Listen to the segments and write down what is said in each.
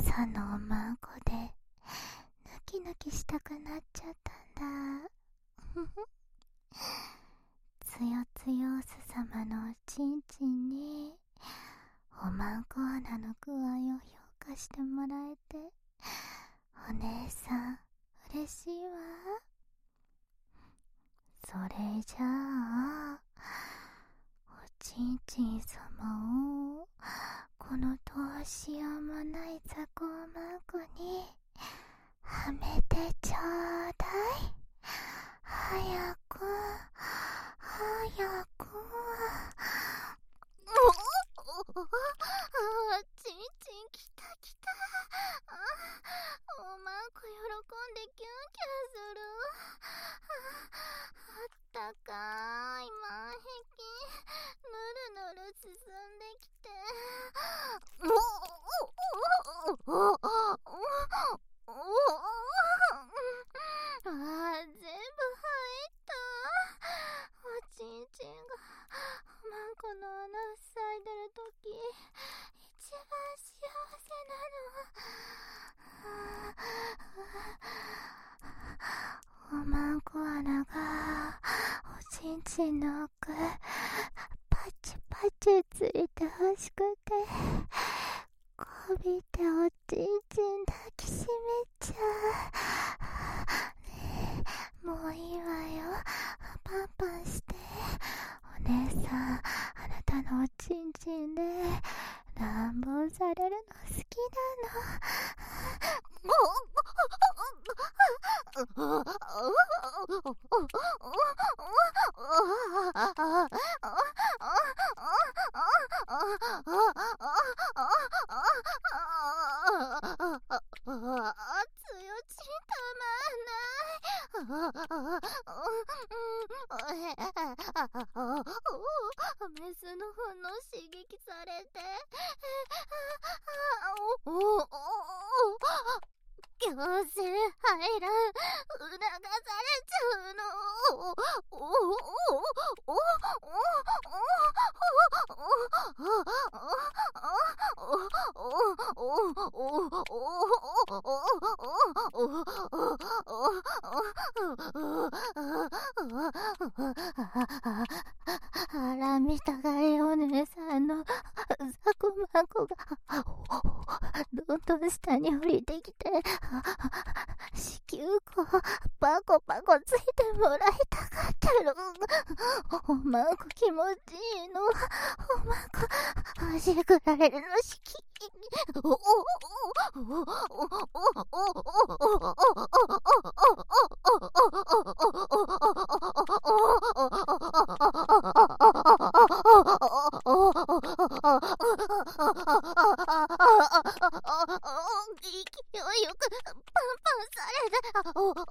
朝のおまんこでヌキヌキしたくなっちゃったんだ。つよつよす様のおちんちんにおまんこ穴の具合を評価してもらえてお姉さん嬉しいわ。それじゃあおちんちん様をこのどうしようもない雑魚おまんこにはめてちょうだい。早く早く。ちんちんきたきた。おまんこ喜んでキュンキュンする。あったかい満壁ぬるぬる進んできて、全部入った。おちんちんがおまんこの穴塞いでるとき一番幸せなの。おまんこ穴がおちんちんの奥パチパチついてほしくてこびておちんちん抱きしめちゃう。ねえ、もういいわよ。パンパンして。お姉さん、あなたのおちんちんで乱暴されるの好きなの。つよちんたまんない。メスの方の刺激されて強制排卵促されちゃうの。あら、見たがいお姉さんのザコマコがどんどん下に降りてきて、子宮口パコパコついてもらいたかったる。おまんこ気持ちいいの。おまんこ欲しくられるの好き。勢いよくパンパンされて、ザコマンコ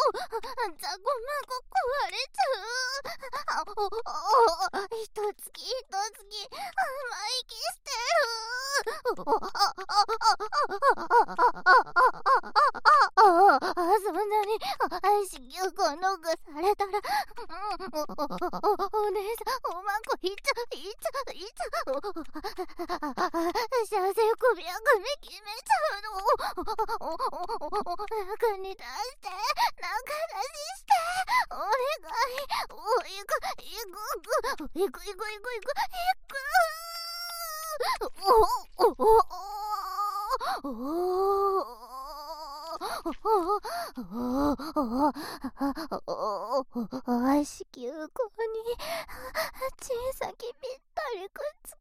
壊れちゃう。ひとつきひとつき生意気してる。そんなに子宮口ノックされたら、お姉さんおまんこいっちゃう。射精首や組決めちゃうの。中に出して中出ししてお願い。行く。子宮口に小さきぴったりくっつ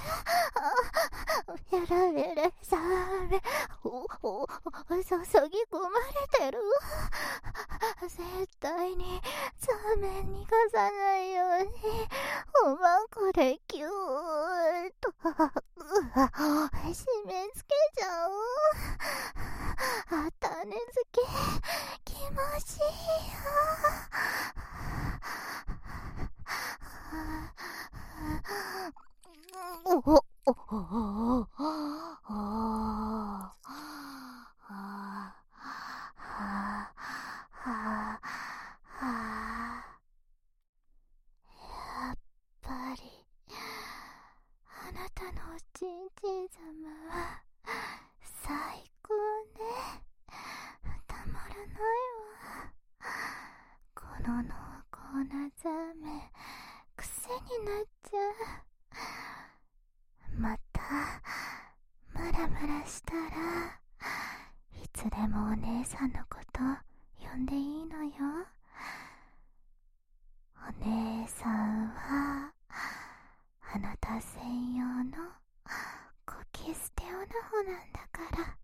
けて、やられれされ注ぎ込まれてる。絶対に座面逃がさないようにおまんこでキューッと締め付けちゃう。種付け気持ちいいよ。やっぱりあなたのおちんちん様は最の濃厚なザーメン癖になっちゃう。またムラムラしたらいつでもお姉さんのこと呼んでいいのよ。お姉さんはあなた専用のコキステオナホなんだから。